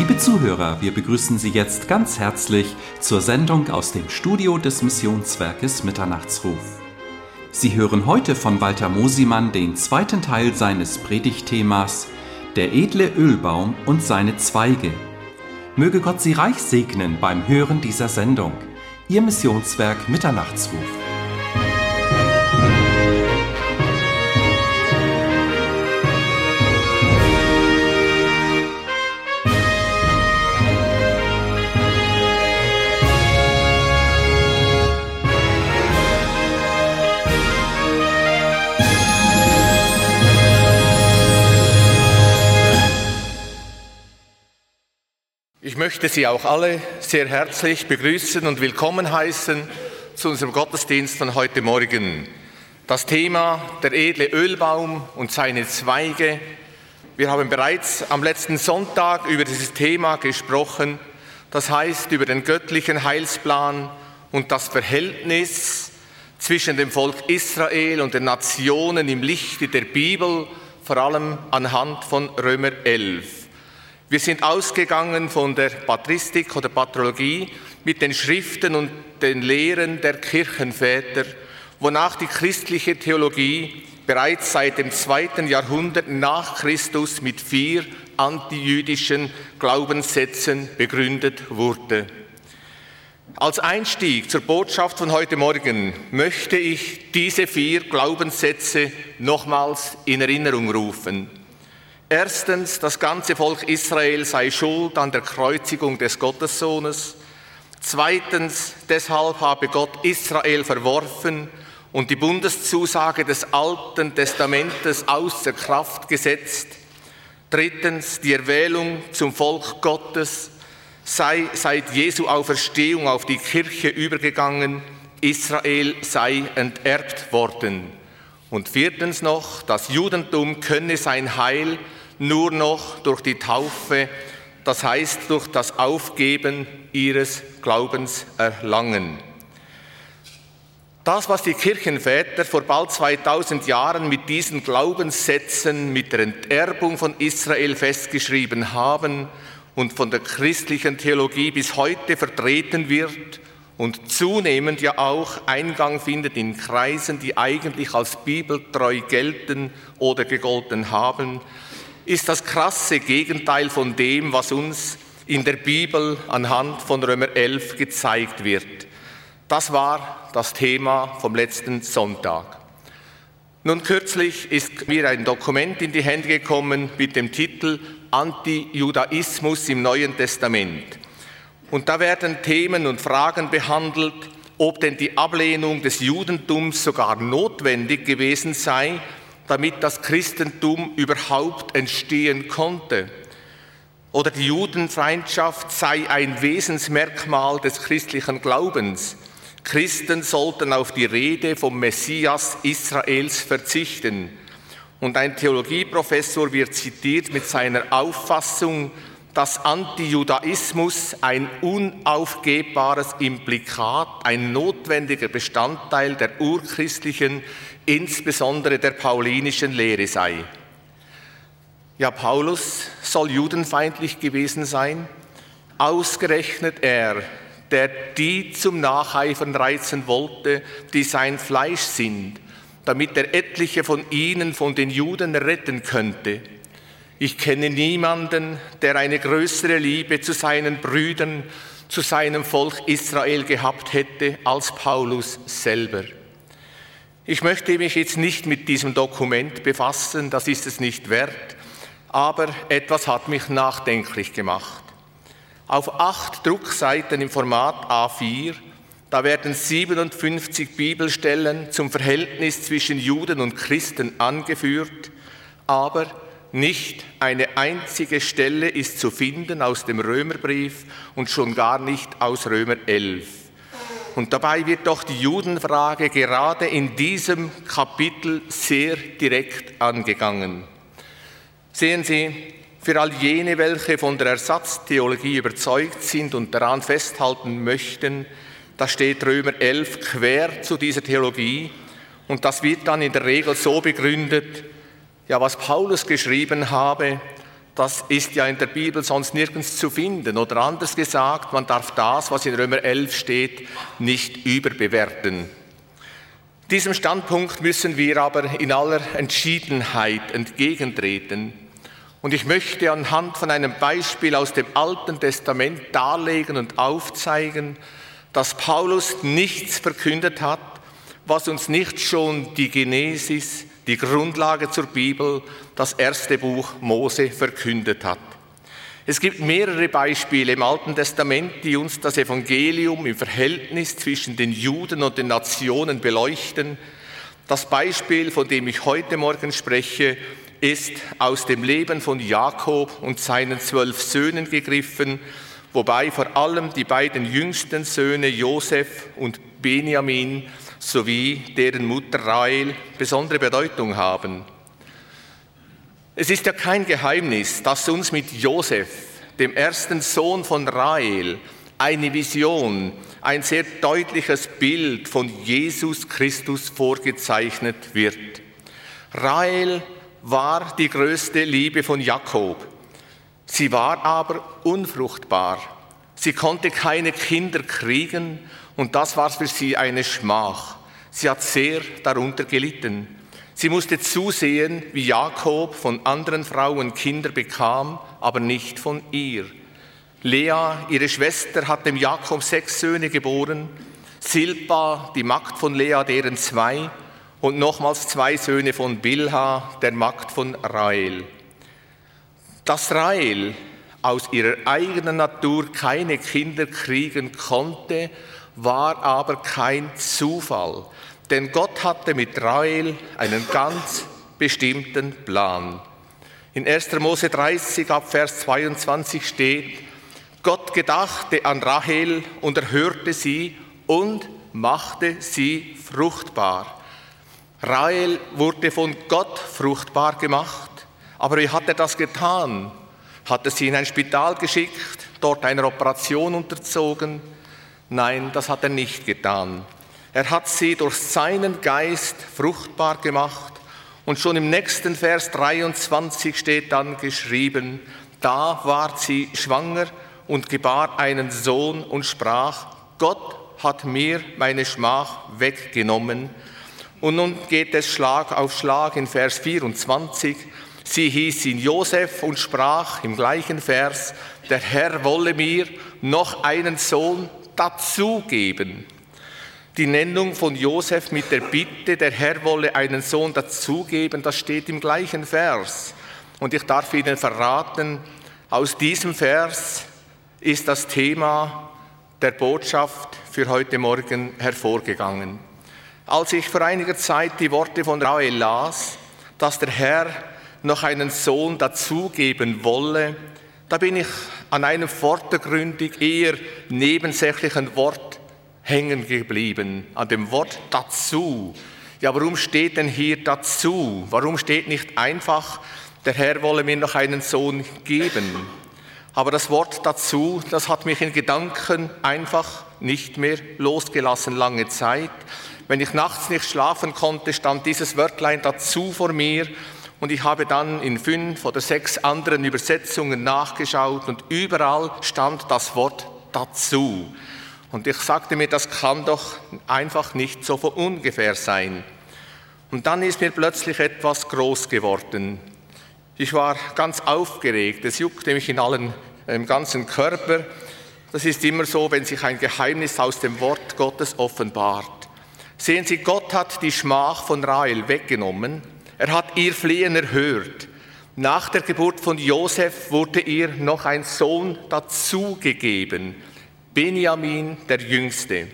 Liebe Zuhörer, wir begrüßen Sie jetzt ganz herzlich zur Sendung aus dem Studio des Missionswerkes Mitternachtsruf. Sie hören heute von Walter Mosimann den zweiten Teil seines Predigtthemas »Der edle Ölbaum und seine Zweige«. Möge Gott Sie reich segnen beim Hören dieser Sendung. Ihr Missionswerk Mitternachtsruf. Ich möchte Sie auch alle sehr herzlich begrüßen und willkommen heißen zu unserem Gottesdienst von heute Morgen. Das Thema der edle Ölbaum und seine Zweige. Wir haben bereits am letzten Sonntag über dieses Thema gesprochen, das heißt über den göttlichen Heilsplan und das Verhältnis zwischen dem Volk Israel und den Nationen im Lichte der Bibel, vor allem anhand von Römer 11. Wir sind ausgegangen von der Patristik oder Patrologie mit den Schriften und den Lehren der Kirchenväter, wonach die christliche Theologie bereits seit dem 2. Jahrhundert nach Christus mit 4 antijüdischen Glaubenssätzen begründet wurde. Als Einstieg zur Botschaft von heute Morgen möchte ich diese 4 Glaubenssätze nochmals in Erinnerung rufen. Erstens, das ganze Volk Israel sei schuld an der Kreuzigung des Gottessohnes. Zweitens, deshalb habe Gott Israel verworfen und die Bundeszusage des Alten Testamentes außer Kraft gesetzt. Drittens, die Erwählung zum Volk Gottes sei seit Jesu Auferstehung auf die Kirche übergegangen. Israel sei enterbt worden. Und viertens noch, das Judentum könne sein Heil nur noch durch die Taufe, das heißt durch das Aufgeben ihres Glaubens erlangen. Das, was die Kirchenväter vor bald 2000 Jahren mit diesen Glaubenssätzen, mit der Enterbung von Israel festgeschrieben haben und von der christlichen Theologie bis heute vertreten wird, und zunehmend ja auch Eingang findet in Kreisen, die eigentlich als bibeltreu gelten oder gegolten haben, ist das krasse Gegenteil von dem, was uns in der Bibel anhand von Römer 11 gezeigt wird. Das war das Thema vom letzten Sonntag. Nun kürzlich ist mir ein Dokument in die Hände gekommen mit dem Titel Antijudaismus im Neuen Testament. Und da werden Themen und Fragen behandelt, ob denn die Ablehnung des Judentums sogar notwendig gewesen sei, damit das Christentum überhaupt entstehen konnte. Oder die Judenfeindschaft sei ein Wesensmerkmal des christlichen Glaubens. Christen sollten auf die Rede vom Messias Israels verzichten. Und ein Theologieprofessor wird zitiert mit seiner Auffassung, dass Antijudaismus ein unaufgebbares Implikat, ein notwendiger Bestandteil der urchristlichen, insbesondere der paulinischen Lehre sei. Ja, Paulus soll judenfeindlich gewesen sein. Ausgerechnet er, der die zum Nacheifern reizen wollte, die sein Fleisch sind, damit er etliche von ihnen, von den Juden, retten könnte. Ich kenne niemanden, der eine größere Liebe zu seinen Brüdern, zu seinem Volk Israel gehabt hätte als Paulus selber. Ich möchte mich jetzt nicht mit diesem Dokument befassen, das ist es nicht wert, aber etwas hat mich nachdenklich gemacht. Auf 8 Druckseiten im Format A4, da werden 57 Bibelstellen zum Verhältnis zwischen Juden und Christen angeführt, aber nicht eine einzige Stelle ist zu finden aus dem Römerbrief und schon gar nicht aus Römer 11. Und dabei wird doch die Judenfrage gerade in diesem Kapitel sehr direkt angegangen. Sehen Sie, für all jene, welche von der Ersatztheologie überzeugt sind und daran festhalten möchten, da steht Römer 11 quer zu dieser Theologie und das wird dann in der Regel so begründet, ja, was Paulus geschrieben habe, Das ist ja in der Bibel sonst nirgends zu finden. Oder anders gesagt, man darf das, was in Römer 11 steht, nicht überbewerten. Diesem Standpunkt müssen wir aber in aller Entschiedenheit entgegentreten. Und ich möchte anhand von einem Beispiel aus dem Alten Testament darlegen und aufzeigen, dass Paulus nichts verkündet hat, was uns nicht schon die Genesis, die Grundlage zur Bibel, das erste Buch Mose verkündet hat. Es gibt mehrere Beispiele im Alten Testament, die uns das Evangelium im Verhältnis zwischen den Juden und den Nationen beleuchten. Das Beispiel, von dem ich heute Morgen spreche, ist aus dem Leben von Jakob und seinen 12 Söhnen gegriffen, wobei vor allem die beiden jüngsten Söhne Josef und Benjamin sowie deren Mutter Rahel besondere Bedeutung haben. Es ist ja kein Geheimnis, dass uns mit Josef, dem ersten Sohn von Rahel, eine Vision, ein sehr deutliches Bild von Jesus Christus vorgezeichnet wird. Rahel war die größte Liebe von Jakob. Sie war aber unfruchtbar. Sie konnte keine Kinder kriegen und das war für sie eine Schmach. Sie hat sehr darunter gelitten. Sie musste zusehen, wie Jakob von anderen Frauen Kinder bekam, aber nicht von ihr. Lea, ihre Schwester, hat dem Jakob 6 Söhne geboren, Silpa, die Magd von Lea, deren 2 und nochmals 2 Söhne von Bilha, der Magd von Rahel. Dass Rahel aus ihrer eigenen Natur keine Kinder kriegen konnte, war aber kein Zufall. Denn Gott hatte mit Rahel einen ganz bestimmten Plan. In 1. Mose 30 ab Vers 22 steht: Gott gedachte an Rahel und erhörte sie und machte sie fruchtbar. Rahel wurde von Gott fruchtbar gemacht. Aber wie hat er das getan? Hat er sie in ein Spital geschickt, dort einer Operation unterzogen? Nein, das hat er nicht getan. Er hat sie durch seinen Geist fruchtbar gemacht. Und schon im nächsten Vers 23 steht dann geschrieben: Da ward sie schwanger und gebar einen Sohn und sprach: Gott hat mir meine Schmach weggenommen. Und nun geht es Schlag auf Schlag in Vers 24. Sie hieß ihn Josef und sprach im gleichen Vers: Der Herr wolle mir noch einen Sohn dazugeben. Die Nennung von Josef mit der Bitte, der Herr wolle einen Sohn dazugeben, das steht im gleichen Vers. Und ich darf Ihnen verraten, aus diesem Vers ist das Thema der Botschaft für heute Morgen hervorgegangen. Als ich vor einiger Zeit die Worte von Rahel las, dass der Herr noch einen Sohn dazugeben wolle, da bin ich an einem vordergründig eher nebensächlichen Wort hängen geblieben, an dem Wort dazu. Ja, warum steht denn hier dazu? Warum steht nicht einfach, der Herr wolle mir noch einen Sohn geben? Aber das Wort dazu, das hat mich in Gedanken einfach nicht mehr losgelassen, lange Zeit. Wenn ich nachts nicht schlafen konnte, stand dieses Wörtlein dazu vor mir und ich habe dann in 5 oder 6 anderen Übersetzungen nachgeschaut und überall stand das Wort dazu. Und ich sagte mir, das kann doch einfach nicht so von ungefähr sein. Und dann ist mir plötzlich etwas groß geworden. Ich war ganz aufgeregt, es juckte mich im ganzen Körper. Das ist immer so, wenn sich ein Geheimnis aus dem Wort Gottes offenbart. Sehen Sie, Gott hat die Schmach von Rahel weggenommen. Er hat ihr Flehen erhört. Nach der Geburt von Josef wurde ihr noch ein Sohn dazugegeben. Benjamin, der Jüngste.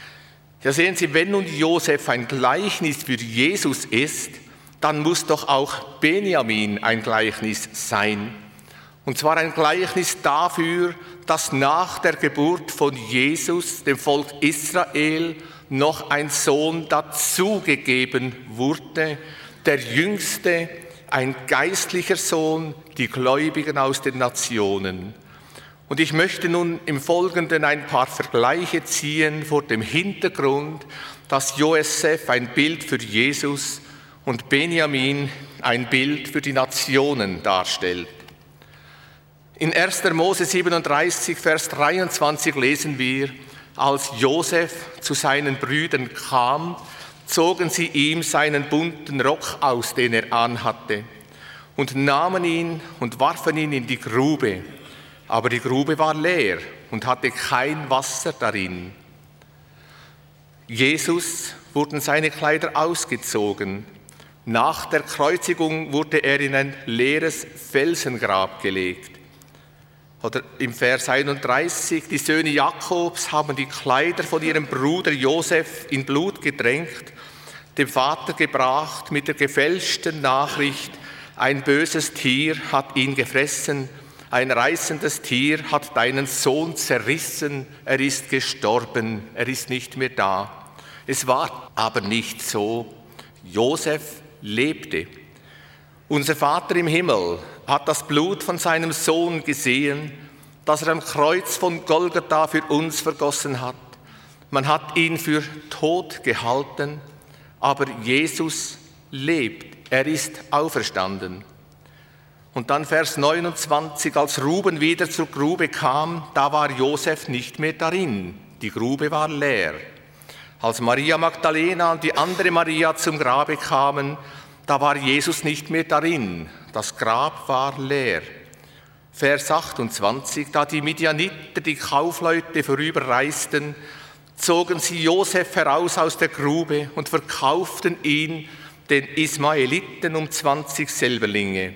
Ja, sehen Sie, wenn nun Josef ein Gleichnis für Jesus ist, dann muss doch auch Benjamin ein Gleichnis sein. Und zwar ein Gleichnis dafür, dass nach der Geburt von Jesus dem Volk Israel noch ein Sohn dazugegeben wurde, der Jüngste, ein geistlicher Sohn, die Gläubigen aus den Nationen. Und ich möchte nun im Folgenden ein paar Vergleiche ziehen vor dem Hintergrund, dass Josef ein Bild für Jesus und Benjamin ein Bild für die Nationen darstellt. In 1. Mose 37, Vers 23 lesen wir, als Josef zu seinen Brüdern kam, zogen sie ihm seinen bunten Rock aus, den er anhatte, und nahmen ihn und warfen ihn in die Grube. Aber die Grube war leer und hatte kein Wasser darin. Jesus wurden seine Kleider ausgezogen. Nach der Kreuzigung wurde er in ein leeres Felsengrab gelegt. Oder im Vers 31, die Söhne Jakobs haben die Kleider von ihrem Bruder Josef in Blut getränkt, dem Vater gebracht mit der gefälschten Nachricht, ein böses Tier hat ihn gefressen, ein reißendes Tier hat deinen Sohn zerrissen, er ist gestorben, er ist nicht mehr da. Es war aber nicht so. Josef lebte. Unser Vater im Himmel hat das Blut von seinem Sohn gesehen, das er am Kreuz von Golgatha für uns vergossen hat. Man hat ihn für tot gehalten, aber Jesus lebt, er ist auferstanden. Und dann Vers 29, als Ruben wieder zur Grube kam, da war Josef nicht mehr darin, die Grube war leer. Als Maria Magdalena und die andere Maria zum Grabe kamen, da war Jesus nicht mehr darin, das Grab war leer. Vers 28, da die Midianiter, die Kaufleute vorüberreisten, zogen sie Josef heraus aus der Grube und verkauften ihn den Ismaeliten um 20 Silberlinge.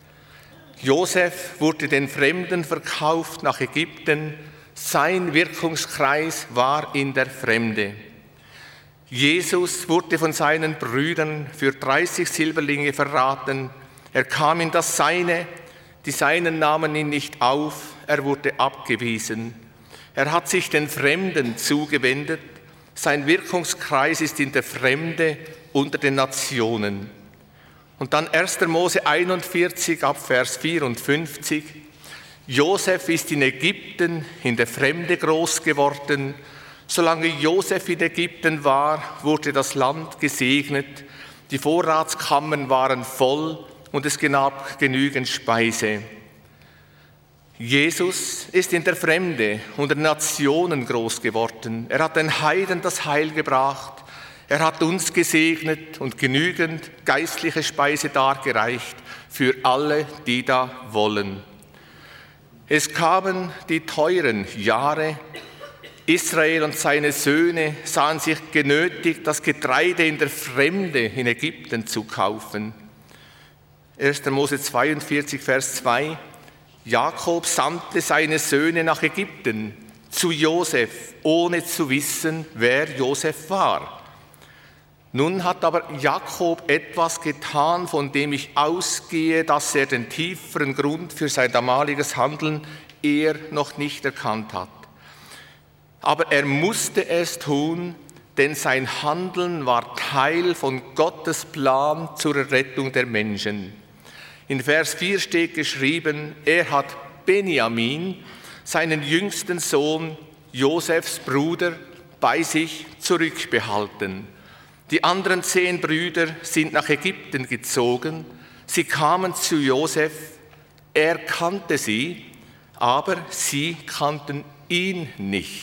Josef wurde den Fremden verkauft nach Ägypten, sein Wirkungskreis war in der Fremde. Jesus wurde von seinen Brüdern für 30 Silberlinge verraten. Er kam in das Seine, die Seinen nahmen ihn nicht auf, er wurde abgewiesen. Er hat sich den Fremden zugewendet, sein Wirkungskreis ist in der Fremde unter den Nationen. Und dann 1. Mose 41 ab Vers 54. Josef ist in Ägypten in der Fremde groß geworden. Solange Josef in Ägypten war, wurde das Land gesegnet, die Vorratskammern waren voll und es gab genügend Speise. Jesus ist in der Fremde unter Nationen groß geworden. Er hat den Heiden das Heil gebracht. Er hat uns gesegnet und genügend geistliche Speise dargereicht für alle, die da wollen. Es kamen die teuren Jahre. Israel und seine Söhne sahen sich genötigt, das Getreide in der Fremde in Ägypten zu kaufen. 1. Mose 42, Vers 2. Jakob sandte seine Söhne nach Ägypten zu Josef, ohne zu wissen, wer Josef war. Nun hat aber Jakob etwas getan, von dem ich ausgehe, dass er den tieferen Grund für sein damaliges Handeln eher noch nicht erkannt hat. Aber er musste es tun, denn sein Handeln war Teil von Gottes Plan zur Rettung der Menschen. In Vers 4 steht geschrieben, er hat Benjamin, seinen jüngsten Sohn, Josefs Bruder, bei sich zurückbehalten. Die anderen 10 Brüder sind nach Ägypten gezogen. Sie kamen zu Josef. Er kannte sie, aber sie kannten ihn nicht.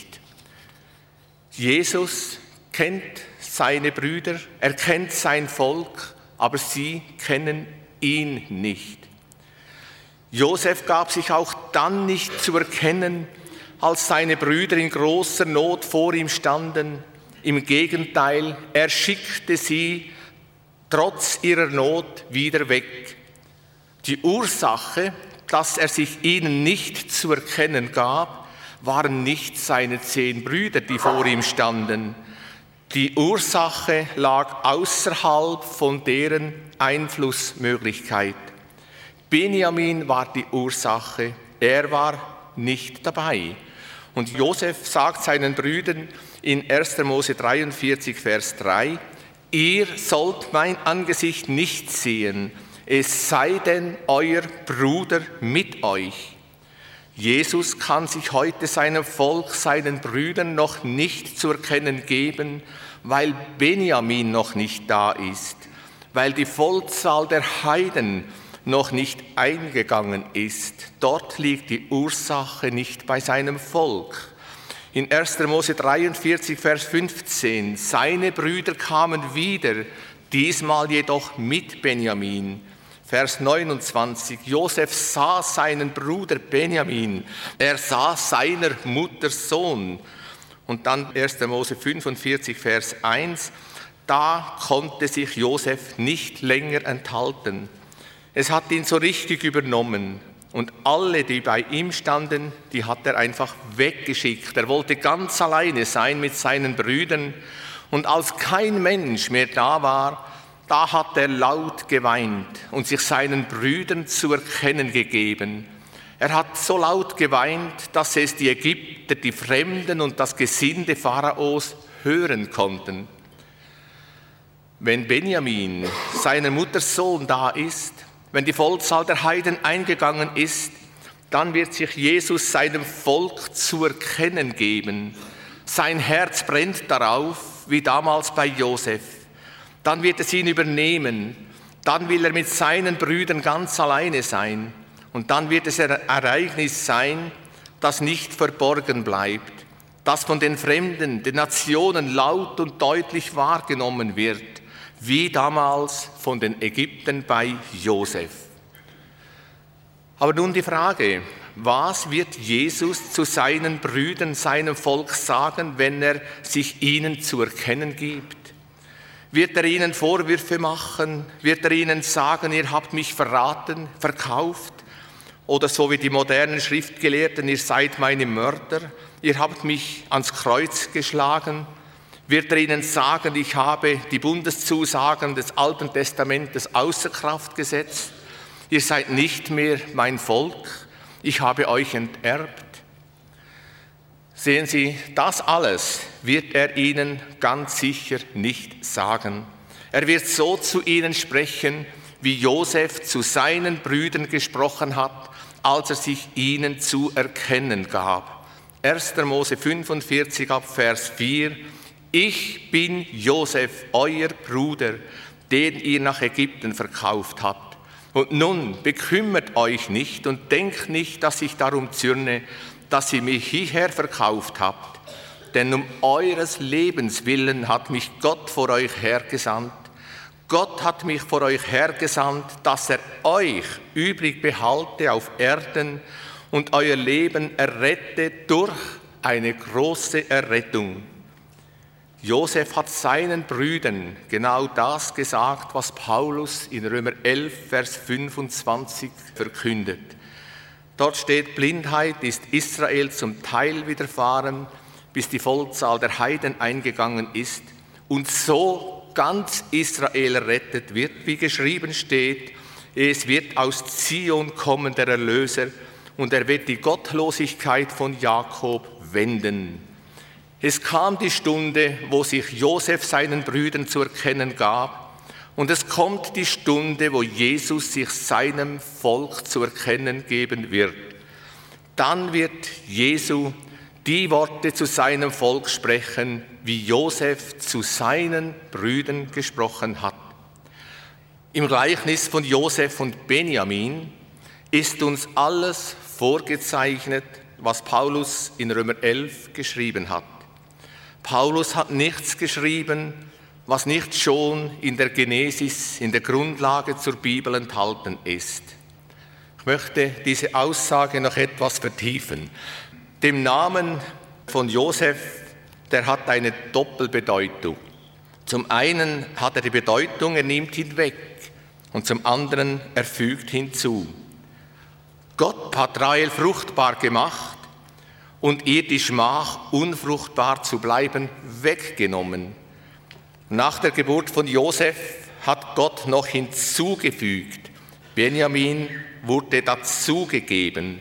Jesus kennt seine Brüder, er kennt sein Volk, aber sie kennen ihn nicht. Josef gab sich auch dann nicht zu erkennen, als seine Brüder in großer Not vor ihm standen. Im Gegenteil, er schickte sie trotz ihrer Not wieder weg. Die Ursache, dass er sich ihnen nicht zu erkennen gab, waren nicht seine 10 Brüder, die vor ihm standen. Die Ursache lag außerhalb von deren Einflussmöglichkeit. Benjamin war die Ursache, er war nicht dabei. Und Josef sagt seinen Brüdern in 1. Mose 43, Vers 3, ihr sollt mein Angesicht nicht sehen, es sei denn euer Bruder mit euch. Jesus kann sich heute seinem Volk, seinen Brüdern noch nicht zu erkennen geben, weil Benjamin noch nicht da ist, weil die Vollzahl der Heiden noch nicht eingegangen ist, dort liegt die Ursache nicht bei seinem Volk. In 1. Mose 43, Vers 15, seine Brüder kamen wieder, diesmal jedoch mit Benjamin. Vers 29, Josef sah seinen Bruder Benjamin, er sah seiner Mutter Sohn. Und dann 1. Mose 45, Vers 1, da konnte sich Josef nicht länger enthalten. Es hat ihn so richtig übernommen. Und alle, die bei ihm standen, die hat er einfach weggeschickt. Er wollte ganz alleine sein mit seinen Brüdern. Und als kein Mensch mehr da war, da hat er laut geweint und sich seinen Brüdern zu erkennen gegeben. Er hat so laut geweint, dass es die Ägypter, die Fremden und das Gesinde Pharaos hören konnten. Wenn Benjamin, seiner Mutter Sohn, da ist, wenn die Vollzahl der Heiden eingegangen ist, dann wird sich Jesus seinem Volk zu erkennen geben. Sein Herz brennt darauf, wie damals bei Josef. Dann wird es ihn übernehmen. Dann will er mit seinen Brüdern ganz alleine sein. Und dann wird es ein Ereignis sein, das nicht verborgen bleibt, das von den Fremden, den Nationen laut und deutlich wahrgenommen wird, wie damals von den Ägyptern bei Josef. Aber nun die Frage, was wird Jesus zu seinen Brüdern, seinem Volk sagen, wenn er sich ihnen zu erkennen gibt? Wird er ihnen Vorwürfe machen? Wird er ihnen sagen, ihr habt mich verraten, verkauft? Oder so wie die modernen Schriftgelehrten, ihr seid meine Mörder, ihr habt mich ans Kreuz geschlagen? Wird er ihnen sagen, ich habe die Bundeszusagen des Alten Testamentes außer Kraft gesetzt? Ihr seid nicht mehr mein Volk, ich habe euch enterbt. Sehen Sie, das alles wird er ihnen ganz sicher nicht sagen. Er wird so zu ihnen sprechen, wie Josef zu seinen Brüdern gesprochen hat, als er sich ihnen zu erkennen gab. 1. Mose 45 ab Vers 4, ich bin Josef, euer Bruder, den ihr nach Ägypten verkauft habt. Und nun bekümmert euch nicht und denkt nicht, dass ich darum zürne, dass ihr mich hierher verkauft habt. Denn um eures Lebens willen hat mich Gott vor euch hergesandt. Gott hat mich vor euch hergesandt, dass er euch übrig behalte auf Erden und euer Leben errette durch eine große Errettung. Josef hat seinen Brüdern genau das gesagt, was Paulus in Römer 11, Vers 25 verkündet. Dort steht, Blindheit ist Israel zum Teil widerfahren, bis die Vollzahl der Heiden eingegangen ist und so ganz Israel errettet wird, wie geschrieben steht, es wird aus Zion kommen der Erlöser und er wird die Gottlosigkeit von Jakob wenden. Es kam die Stunde, wo sich Josef seinen Brüdern zu erkennen gab, und es kommt die Stunde, wo Jesus sich seinem Volk zu erkennen geben wird. Dann wird Jesu die Worte zu seinem Volk sprechen, wie Josef zu seinen Brüdern gesprochen hat. Im Gleichnis von Josef und Benjamin ist uns alles vorgezeichnet, was Paulus in Römer 11 geschrieben hat. Paulus hat nichts geschrieben, was nicht schon in der Genesis, in der Grundlage zur Bibel enthalten ist. Ich möchte diese Aussage noch etwas vertiefen. Dem Namen von Josef, der hat eine Doppelbedeutung. Zum einen hat er die Bedeutung, er nimmt hinweg, und zum anderen, er fügt hinzu. Gott hat Rahel fruchtbar gemacht und ihr die Schmach, unfruchtbar zu bleiben, weggenommen. Nach der Geburt von Josef hat Gott noch hinzugefügt, Benjamin wurde dazugegeben.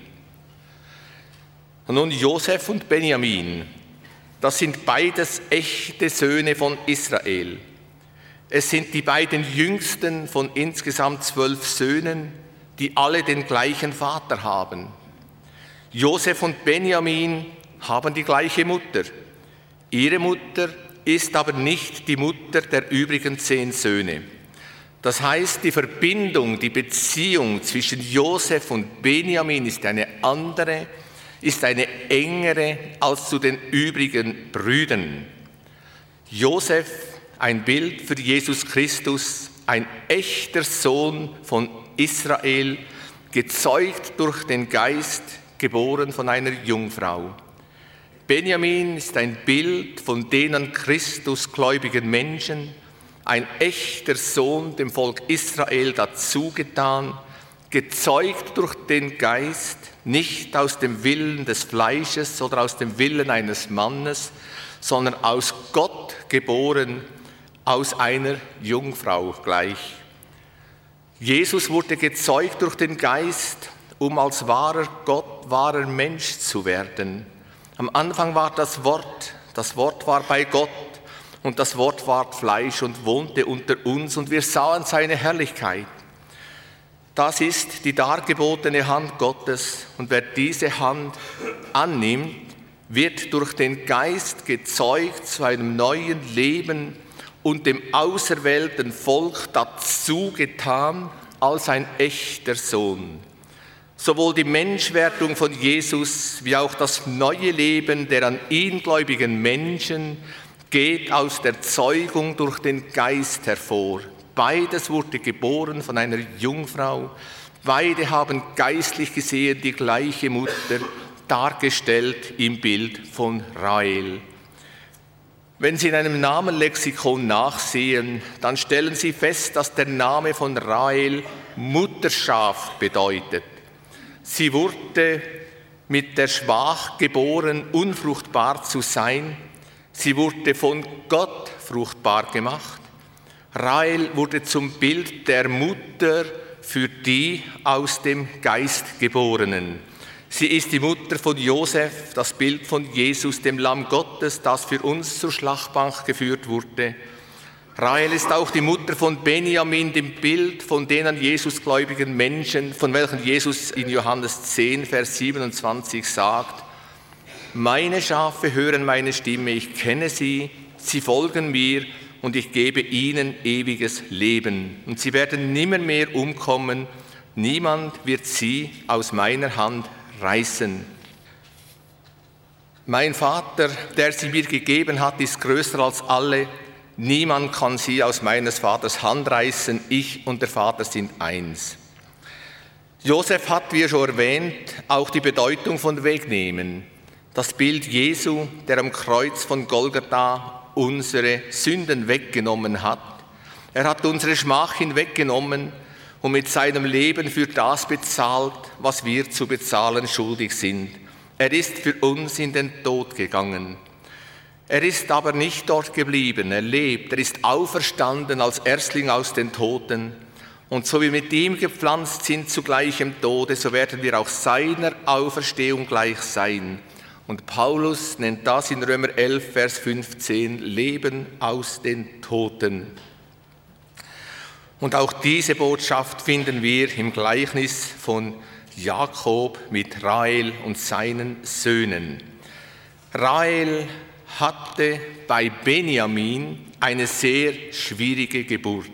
Und nun Josef und Benjamin, das sind beides echte Söhne von Israel. Es sind die beiden jüngsten von insgesamt 12 Söhnen, die alle den gleichen Vater haben. Josef und Benjamin haben die gleiche Mutter. Ihre Mutter ist aber nicht die Mutter der übrigen 10 Söhne. Das heißt, die Verbindung, die Beziehung zwischen Josef und Benjamin ist eine andere, ist eine engere als zu den übrigen Brüdern. Josef, ein Bild für Jesus Christus, ein echter Sohn von Israel, gezeugt durch den Geist, geboren von einer Jungfrau. Benjamin ist ein Bild von den an Christus gläubigen Menschen, ein echter Sohn dem Volk Israel dazugetan, gezeugt durch den Geist, nicht aus dem Willen des Fleisches oder aus dem Willen eines Mannes, sondern aus Gott geboren, aus einer Jungfrau gleich. Jesus wurde gezeugt durch den Geist, um als wahrer Gott, wahrer Mensch zu werden. Am Anfang war das Wort war bei Gott und das Wort ward Fleisch und wohnte unter uns und wir sahen seine Herrlichkeit. Das ist die dargebotene Hand Gottes und wer diese Hand annimmt, wird durch den Geist gezeugt zu einem neuen Leben und dem auserwählten Volk dazu getan als ein echter Sohn. Sowohl die Menschwerdung von Jesus wie auch das neue Leben der an ihn gläubigen Menschen geht aus der Zeugung durch den Geist hervor. Beides wurde geboren von einer Jungfrau. Beide haben geistlich gesehen die gleiche Mutter, dargestellt im Bild von Rahel. Wenn Sie in einem Namenlexikon nachsehen, dann stellen Sie fest, dass der Name von Rahel Mutterschaf bedeutet. Sie wurde mit der Schmach geboren, unfruchtbar zu sein. Sie wurde von Gott fruchtbar gemacht. Rahel wurde zum Bild der Mutter für die aus dem Geist Geborenen. Sie ist die Mutter von Josef, das Bild von Jesus, dem Lamm Gottes, das für uns zur Schlachtbank geführt wurde. Rahel ist auch die Mutter von Benjamin, dem Bild von den an Jesus gläubigen Menschen, von welchen Jesus in Johannes 10, Vers 27 sagt: Meine Schafe hören meine Stimme, ich kenne sie, sie folgen mir und ich gebe ihnen ewiges Leben. Und sie werden nimmermehr umkommen, niemand wird sie aus meiner Hand reißen. Mein Vater, der sie mir gegeben hat, ist größer als alle. Niemand kann sie aus meines Vaters Hand reißen. Ich und der Vater sind eins. Josef hat, wie schon erwähnt, auch die Bedeutung von wegnehmen. Das Bild Jesu, der am Kreuz von Golgatha unsere Sünden weggenommen hat. Er hat unsere Schmach hinweggenommen und mit seinem Leben für das bezahlt, was wir zu bezahlen schuldig sind. Er ist für uns in den Tod gegangen. Er ist aber nicht dort geblieben, er lebt, er ist auferstanden als Erstling aus den Toten. Und so wie mit ihm gepflanzt sind zu gleichem Tode, so werden wir auch seiner Auferstehung gleich sein. Und Paulus nennt das in Römer 11, Vers 15, Leben aus den Toten. Und auch diese Botschaft finden wir im Gleichnis von Jakob mit Rahel und seinen Söhnen. Rahel hatte bei Benjamin eine sehr schwierige Geburt.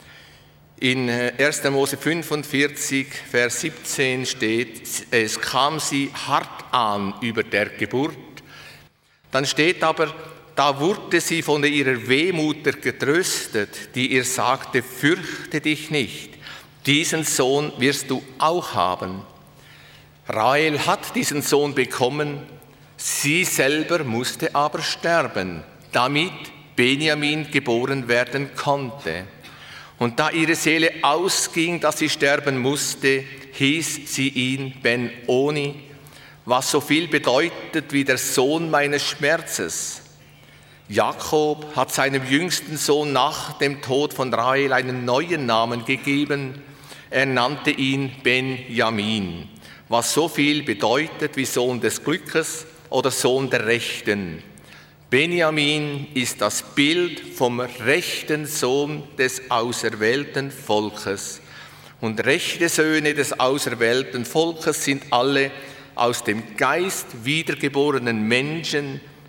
In 1. Mose 45, Vers 17 steht, es kam sie hart an über der Geburt. Dann steht aber, da wurde sie von ihrer Wehmutter getröstet, die ihr sagte, fürchte dich nicht, diesen Sohn wirst du auch haben. Rahel hat diesen Sohn bekommen, sie selber musste aber sterben, damit Benjamin geboren werden konnte. Und da ihre Seele ausging, dass sie sterben musste, hieß sie ihn Ben-Oni, was so viel bedeutet wie der Sohn meines Schmerzes. Jakob hat seinem jüngsten Sohn nach dem Tod von Rahel einen neuen Namen gegeben. Er nannte ihn Benjamin, was so viel bedeutet wie Sohn des Glückes oder Sohn der Rechten. Benjamin ist das Bild vom rechten Sohn des auserwählten Volkes. Und rechte Söhne des auserwählten Volkes sind alle aus dem Geist wiedergeborenen Menschen,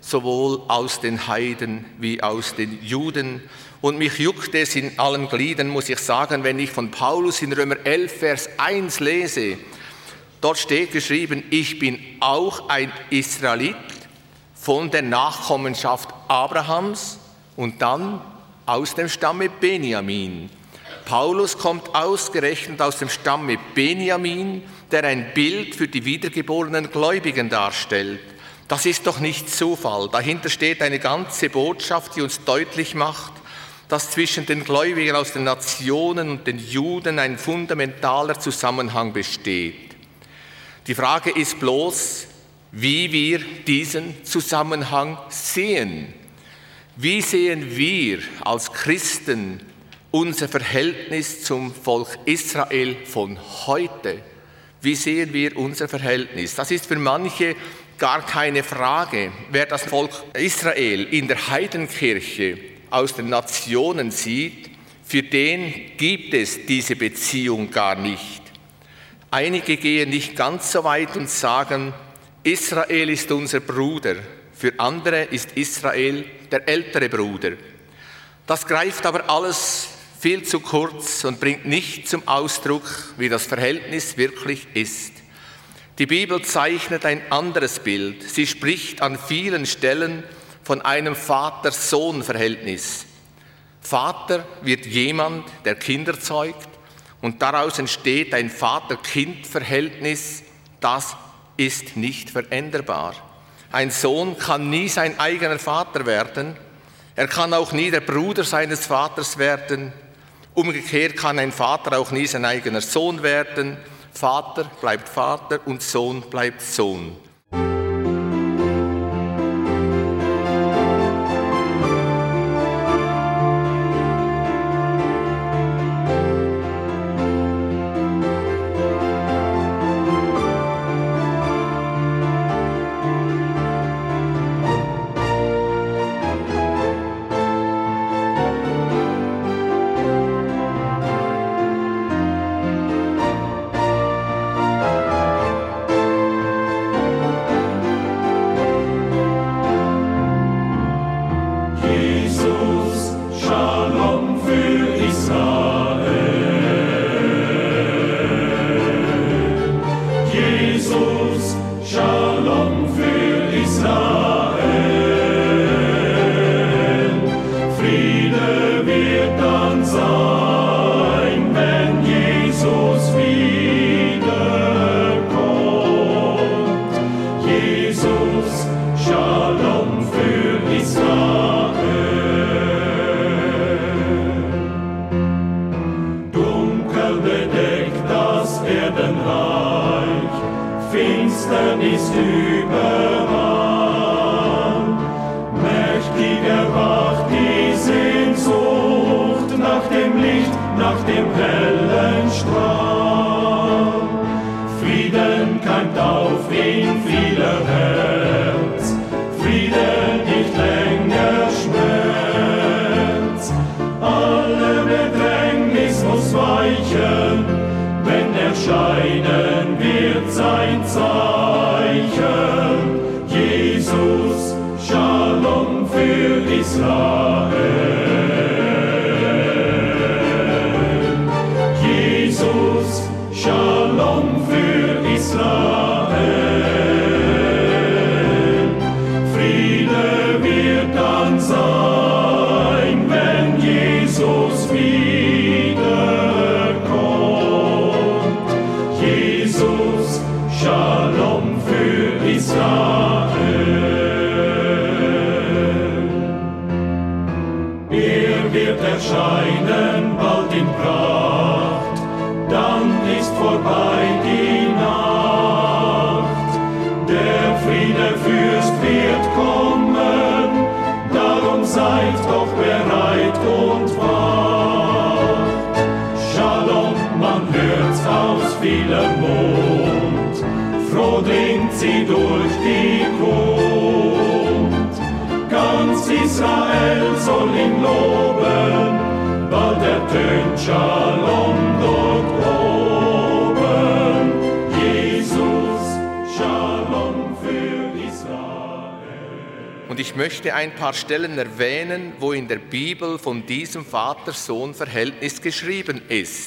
sowohl aus den Heiden wie aus den Juden. Und mich juckt es in allen Gliedern, muss ich sagen, wenn ich von Paulus in Römer 11, Vers 1 lese. Dort steht geschrieben, ich bin auch ein Israelit von der Nachkommenschaft Abrahams und dann aus dem Stamme Benjamin. Paulus kommt ausgerechnet aus dem Stamme Benjamin, der ein Bild für die wiedergeborenen Gläubigen darstellt. Das ist doch nicht Zufall. Dahinter steht eine ganze Botschaft, die uns deutlich macht, dass zwischen den Gläubigen aus den Nationen und den Juden ein fundamentaler Zusammenhang besteht. Die Frage ist bloß, wie wir diesen Zusammenhang sehen. Wie sehen wir als Christen unser Verhältnis zum Volk Israel von heute? Wie sehen wir unser Verhältnis? Das ist für manche gar keine Frage. Wer das Volk Israel in der Heidenkirche aus den Nationen sieht, für den gibt es diese Beziehung gar nicht. Einige gehen nicht ganz so weit und sagen, Israel ist unser Bruder. Für andere ist Israel der ältere Bruder. Das greift aber alles viel zu kurz und bringt nicht zum Ausdruck, wie das Verhältnis wirklich ist. Die Bibel zeichnet ein anderes Bild. Sie spricht an vielen Stellen von einem Vater-Sohn-Verhältnis. Vater wird jemand, der Kinder zeugt, und daraus entsteht ein Vater-Kind-Verhältnis, das ist nicht veränderbar. Ein Sohn kann nie sein eigener Vater werden, er kann auch nie der Bruder seines Vaters werden, umgekehrt kann ein Vater auch nie sein eigener Sohn werden. Vater bleibt Vater und Sohn bleibt Sohn. Finsternis überall, mächtiger wacht die Sehnsucht nach dem Licht, nach dem hellen Strahl. Frieden keimt auf in vieler Herz, Frieden nicht länger Schmerz. Alle Bedrängnis muss weichen, wenn erscheinen wird sein Zeichen. Jesus, Shalom für Israel. Jesus, Shalom für Israel. Friede wird dann sein, wenn Jesus wiederkommt. Jesus, Shalom für Israel. Er wird erscheinen bald in Pracht, dann ist vorbei die Nacht. Der Friedefürst wird kommen, darum seid doch bereit und wacht. Shalom, man hört's aus vielem Mund, froh dringt sie durch die Kund. Ganz Israel soll ihn loben, bald ertönt Shalom dort oben. Jesus, Shalom für Israel. Und ich möchte ein paar Stellen erwähnen, wo in der Bibel von diesem Vater-Sohn-Verhältnis geschrieben ist.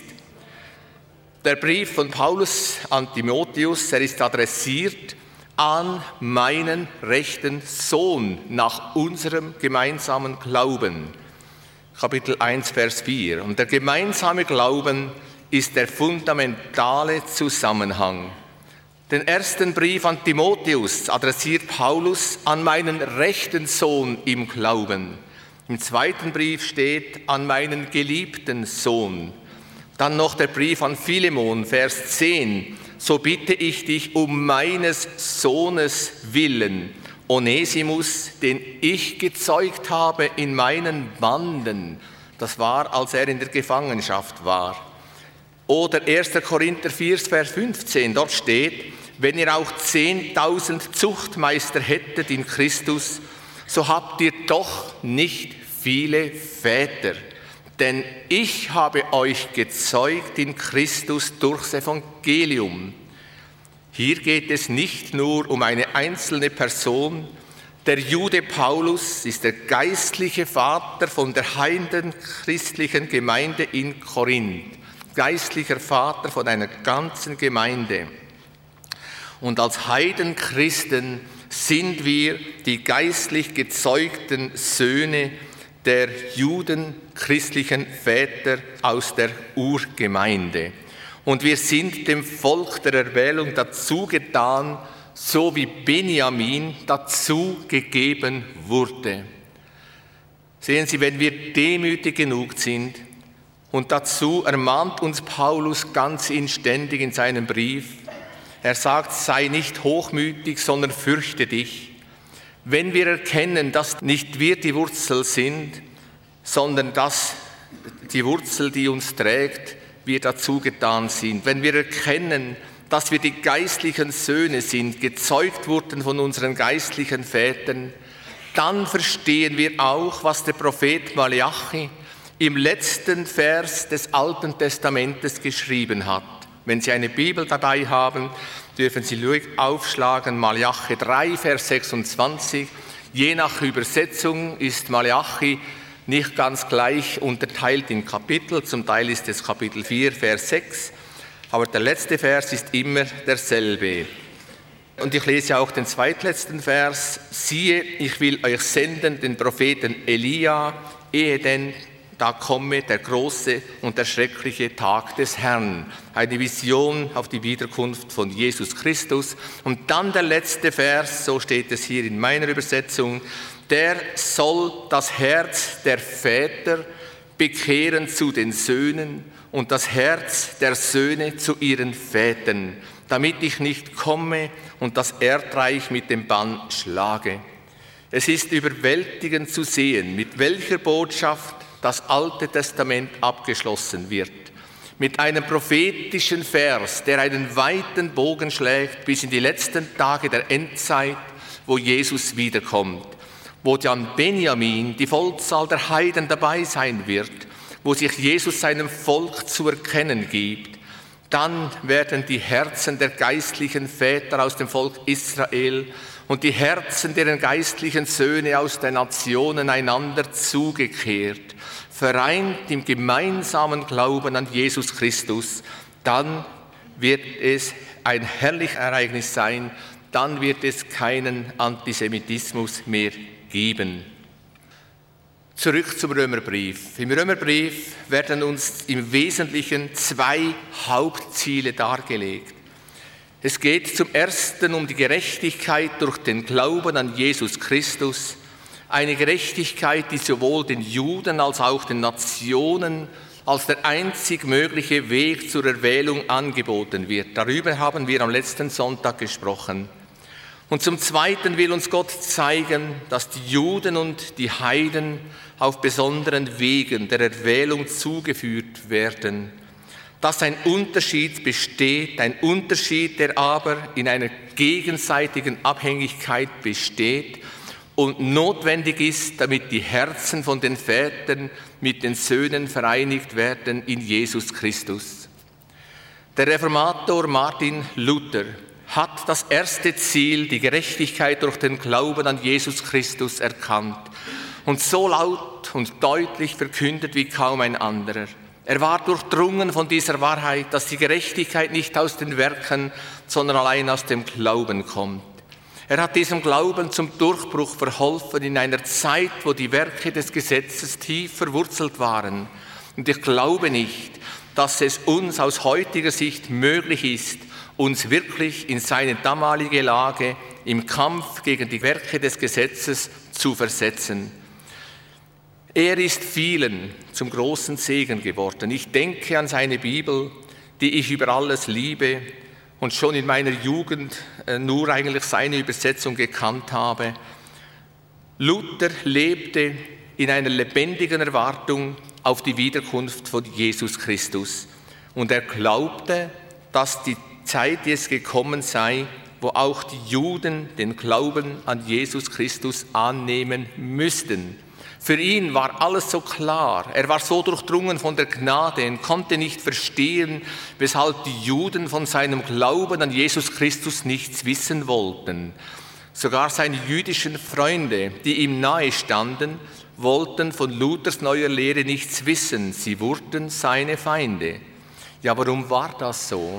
Der Brief von Paulus an Timotheus, er ist adressiert an meinen rechten Sohn nach unserem gemeinsamen Glauben. Kapitel 1, Vers 4. Und der gemeinsame Glauben ist der fundamentale Zusammenhang. Den ersten Brief an Timotheus adressiert Paulus an meinen rechten Sohn im Glauben. Im zweiten Brief steht an meinen geliebten Sohn. Dann noch der Brief an Philemon, Vers 10. So bitte ich dich um meines Sohnes willen, Onesimus, den ich gezeugt habe in meinen Banden. Das war, als er in der Gefangenschaft war. Oder 1. Korinther 4, Vers 15, dort steht, wenn ihr auch 10.000 Zuchtmeister hättet in Christus, so habt ihr doch nicht viele Väter. Denn ich habe euch gezeugt in Christus durchs Evangelium. Hier geht es nicht nur um eine einzelne Person. Der Jude Paulus ist der geistliche Vater von der heidenchristlichen Gemeinde in Korinth. Geistlicher Vater von einer ganzen Gemeinde. Und als Heidenchristen sind wir die geistlich gezeugten Söhne der judenchristlichen Väter aus der Urgemeinde. Und wir sind dem Volk der Erwählung dazu getan, so wie Benjamin dazu gegeben wurde. Sehen Sie, wenn wir demütig genug sind, und dazu ermahnt uns Paulus ganz inständig in seinem Brief, er sagt, sei nicht hochmütig, sondern fürchte dich. Wenn wir erkennen, dass nicht wir die Wurzel sind, sondern dass die Wurzel, die uns trägt, wir dazu getan sind. Wenn wir erkennen, dass wir die geistlichen Söhne sind, gezeugt wurden von unseren geistlichen Vätern, dann verstehen wir auch, was der Prophet Malachi im letzten Vers des Alten Testamentes geschrieben hat. Wenn Sie eine Bibel dabei haben, dürfen Sie ruhig aufschlagen, Malachi 3, Vers 26. Je nach Übersetzung ist Malachi nicht ganz gleich unterteilt in Kapitel, zum Teil ist es Kapitel 4, Vers 6, aber der letzte Vers ist immer derselbe. Und ich lese auch den zweitletzten Vers. Siehe, ich will euch senden, den Propheten Elia, ehe denn da komme der große und der schreckliche Tag des Herrn. Eine Vision auf die Wiederkunft von Jesus Christus. Und dann der letzte Vers, so steht es hier in meiner Übersetzung, der soll das Herz der Väter bekehren zu den Söhnen und das Herz der Söhne zu ihren Vätern, damit ich nicht komme und das Erdreich mit dem Bann schlage. Es ist überwältigend zu sehen, mit welcher Botschaft das Alte Testament abgeschlossen wird. Mit einem prophetischen Vers, der einen weiten Bogen schlägt bis in die letzten Tage der Endzeit, wo Jesus wiederkommt, wo dann Benjamin, die Vollzahl der Heiden, dabei sein wird, wo sich Jesus seinem Volk zu erkennen gibt. Dann werden die Herzen der geistlichen Väter aus dem Volk Israel und die Herzen deren geistlichen Söhne aus den Nationen einander zugekehrt, vereint im gemeinsamen Glauben an Jesus Christus. Dann wird es ein herrliches Ereignis sein, dann wird es keinen Antisemitismus mehr geben. Zurück zum Römerbrief. Im Römerbrief werden uns im Wesentlichen zwei Hauptziele dargelegt. Es geht zum ersten um die Gerechtigkeit durch den Glauben an Jesus Christus, eine Gerechtigkeit, die sowohl den Juden als auch den Nationen als der einzig mögliche Weg zur Erwählung angeboten wird. Darüber haben wir am letzten Sonntag gesprochen. Und zum Zweiten will uns Gott zeigen, dass die Juden und die Heiden auf besonderen Wegen der Erwählung zugeführt werden. Dass ein Unterschied besteht, ein Unterschied, der aber in einer gegenseitigen Abhängigkeit besteht und notwendig ist, damit die Herzen von den Vätern mit den Söhnen vereinigt werden in Jesus Christus. Der Reformator Martin Luther hat das erste Ziel, die Gerechtigkeit durch den Glauben an Jesus Christus, erkannt und so laut und deutlich verkündet wie kaum ein anderer. Er war durchdrungen von dieser Wahrheit, dass die Gerechtigkeit nicht aus den Werken, sondern allein aus dem Glauben kommt. Er hat diesem Glauben zum Durchbruch verholfen in einer Zeit, wo die Werke des Gesetzes tief verwurzelt waren. Und ich glaube nicht, dass es uns aus heutiger Sicht möglich ist, uns wirklich in seine damalige Lage im Kampf gegen die Werke des Gesetzes zu versetzen. Er ist vielen zum großen Segen geworden. Ich denke an seine Bibel, die ich über alles liebe und schon in meiner Jugend nur eigentlich seine Übersetzung gekannt habe. Luther lebte in einer lebendigen Erwartung auf die Wiederkunft von Jesus Christus. Und er glaubte, dass die Zeit jetzt gekommen sei, wo auch die Juden den Glauben an Jesus Christus annehmen müssten. Für ihn war alles so klar, er war so durchdrungen von der Gnade und konnte nicht verstehen, weshalb die Juden von seinem Glauben an Jesus Christus nichts wissen wollten. Sogar seine jüdischen Freunde, die ihm nahe standen, wollten von Luthers neuer Lehre nichts wissen, sie wurden seine Feinde. Ja, warum war das so?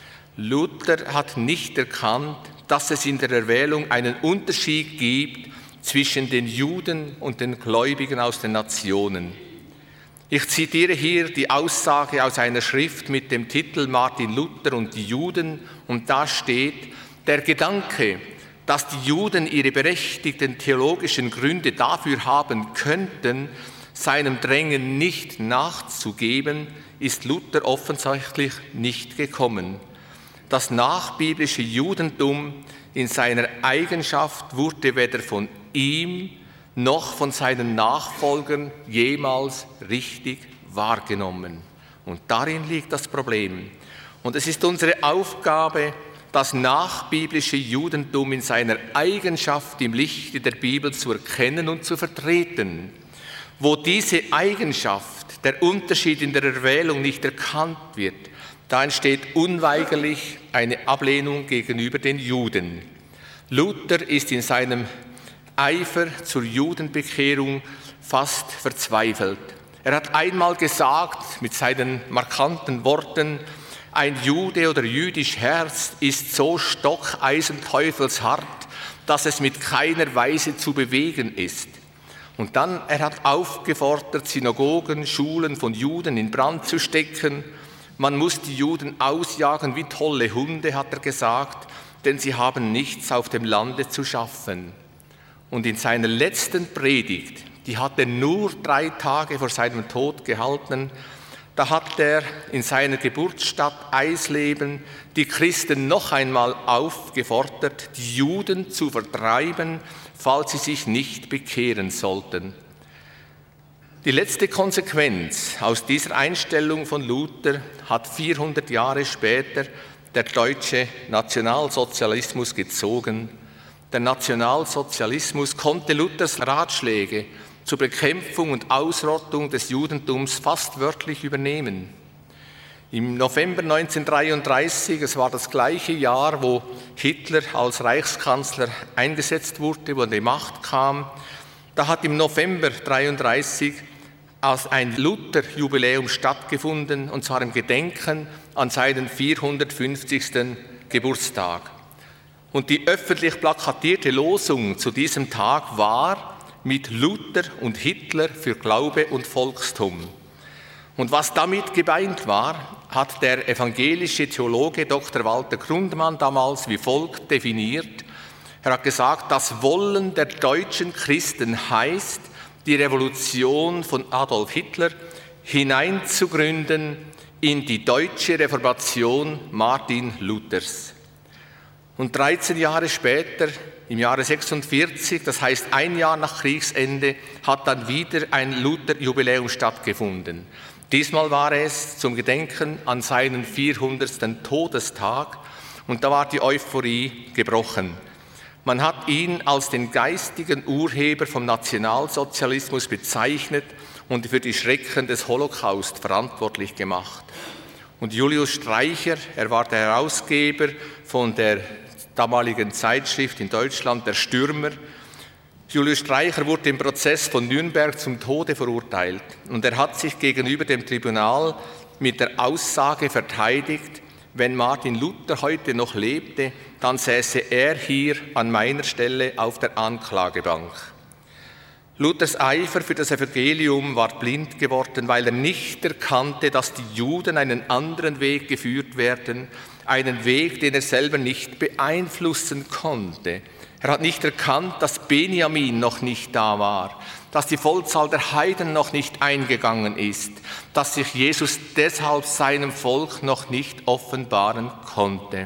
Luther hat nicht erkannt, dass es in der Erwählung einen Unterschied gibt zwischen den Juden und den Gläubigen aus den Nationen. Ich zitiere hier die Aussage aus einer Schrift mit dem Titel Martin Luther und die Juden, und da steht: Der Gedanke, dass die Juden ihre berechtigten theologischen Gründe dafür haben könnten, seinem Drängen nicht nachzugeben, ist Luther offensichtlich nicht gekommen. Das nachbiblische Judentum in seiner Eigenschaft wurde weder von ihm noch von seinen Nachfolgern jemals richtig wahrgenommen. Und darin liegt das Problem. Und es ist unsere Aufgabe, das nachbiblische Judentum in seiner Eigenschaft im Lichte der Bibel zu erkennen und zu vertreten. Wo diese Eigenschaft, der Unterschied in der Erwählung nicht erkannt wird, da entsteht unweigerlich eine Ablehnung gegenüber den Juden. Luther ist in seinem Eifer zur Judenbekehrung fast verzweifelt. Er hat einmal gesagt mit seinen markanten Worten: Ein Jude oder jüdisch Herz ist so stockeisenteufelshart, dass es mit keiner Weise zu bewegen ist. Und dann, er hat aufgefordert, Synagogen, Schulen von Juden in Brand zu stecken. Man muss die Juden ausjagen wie tolle Hunde, hat er gesagt, denn sie haben nichts auf dem Lande zu schaffen. Und in seiner letzten Predigt, die hat er nur 3 Tage vor seinem Tod gehalten, da hat er in seiner Geburtsstadt Eisleben die Christen noch einmal aufgefordert, die Juden zu vertreiben, falls sie sich nicht bekehren sollten. Die letzte Konsequenz aus dieser Einstellung von Luther hat 400 Jahre später der deutsche Nationalsozialismus gezogen. Der Nationalsozialismus konnte Luthers Ratschläge zur Bekämpfung und Ausrottung des Judentums fast wörtlich übernehmen. Im November 1933, es war das gleiche Jahr, wo Hitler als Reichskanzler eingesetzt wurde, wo er an die Macht kam, da hat im November 1933 als ein Luther-Jubiläum stattgefunden, und zwar im Gedenken an seinen 450. Geburtstag. Und die öffentlich plakatierte Losung zu diesem Tag war: Mit Luther und Hitler für Glaube und Volkstum. Und was damit gemeint war, hat der evangelische Theologe Dr. Walter Grundmann damals wie folgt definiert. Er hat gesagt, das Wollen der deutschen Christen heißt, die Revolution von Adolf Hitler hineinzugründen in die deutsche Reformation Martin Luthers. Und 13 Jahre später, im Jahre 46, das heißt ein Jahr nach Kriegsende, hat dann wieder ein Luther-Jubiläum stattgefunden. Diesmal war es zum Gedenken an seinen 400. Todestag, und da war die Euphorie gebrochen. Man hat ihn als den geistigen Urheber vom Nationalsozialismus bezeichnet und für die Schrecken des Holocaust verantwortlich gemacht. Und Julius Streicher, er war der Herausgeber von der damaligen Zeitschrift in Deutschland, der Stürmer. Julius Streicher wurde im Prozess von Nürnberg zum Tode verurteilt. Und er hat sich gegenüber dem Tribunal mit der Aussage verteidigt, wenn Martin Luther heute noch lebte, dann säße er hier an meiner Stelle auf der Anklagebank. Luthers Eifer für das Evangelium war blind geworden, weil er nicht erkannte, dass die Juden einen anderen Weg geführt werden, einen Weg, den er selber nicht beeinflussen konnte. Er hat nicht erkannt, dass Benjamin noch nicht da war, dass die Vollzahl der Heiden noch nicht eingegangen ist, dass sich Jesus deshalb seinem Volk noch nicht offenbaren konnte.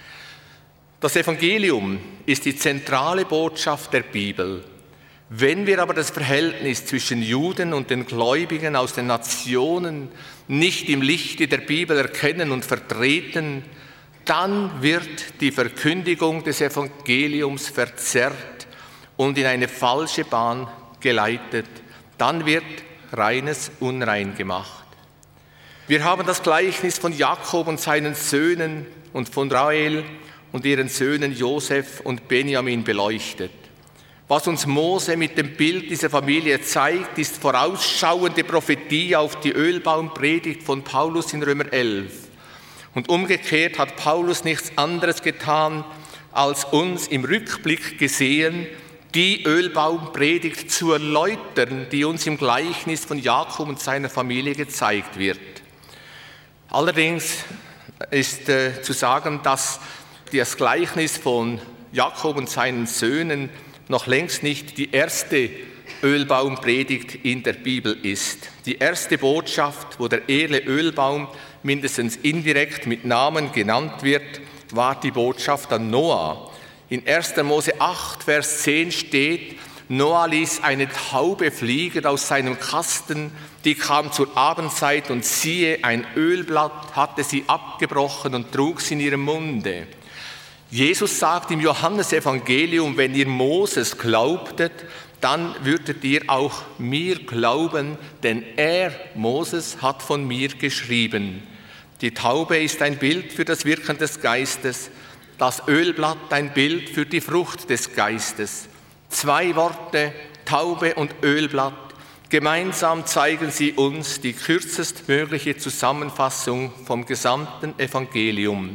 Das Evangelium ist die zentrale Botschaft der Bibel. Wenn wir aber das Verhältnis zwischen Juden und den Gläubigen aus den Nationen nicht im Lichte der Bibel erkennen und vertreten, dann wird die Verkündigung des Evangeliums verzerrt und in eine falsche Bahn geleitet. Dann wird Reines unrein gemacht. Wir haben das Gleichnis von Jakob und seinen Söhnen und von Rahel und ihren Söhnen Josef und Benjamin beleuchtet. Was uns Mose mit dem Bild dieser Familie zeigt, ist vorausschauende Prophetie auf die Ölbaumpredigt von Paulus in Römer 11. Und umgekehrt hat Paulus nichts anderes getan, als uns im Rückblick gesehen, die Ölbaumpredigt zu erläutern, die uns im Gleichnis von Jakob und seiner Familie gezeigt wird. Allerdings ist zu sagen, dass das Gleichnis von Jakob und seinen Söhnen noch längst nicht die erste Ölbaumpredigt in der Bibel ist. Die erste Botschaft, wo der edle Ölbaum mindestens indirekt mit Namen genannt wird, war die Botschaft an Noah. In 1. Mose 8, Vers 10 steht, Noah ließ eine Taube fliegen aus seinem Kasten, die kam zur Abendzeit und siehe, ein Ölblatt hatte sie abgebrochen und trug sie in ihrem Munde. Jesus sagt im Johannesevangelium, wenn ihr Moses glaubtet, dann würdet ihr auch mir glauben, denn er, Moses, hat von mir geschrieben. Die Taube ist ein Bild für das Wirken des Geistes, das Ölblatt ein Bild für die Frucht des Geistes. 2 Worte, Taube und Ölblatt, gemeinsam zeigen sie uns die kürzestmögliche Zusammenfassung vom gesamten Evangelium.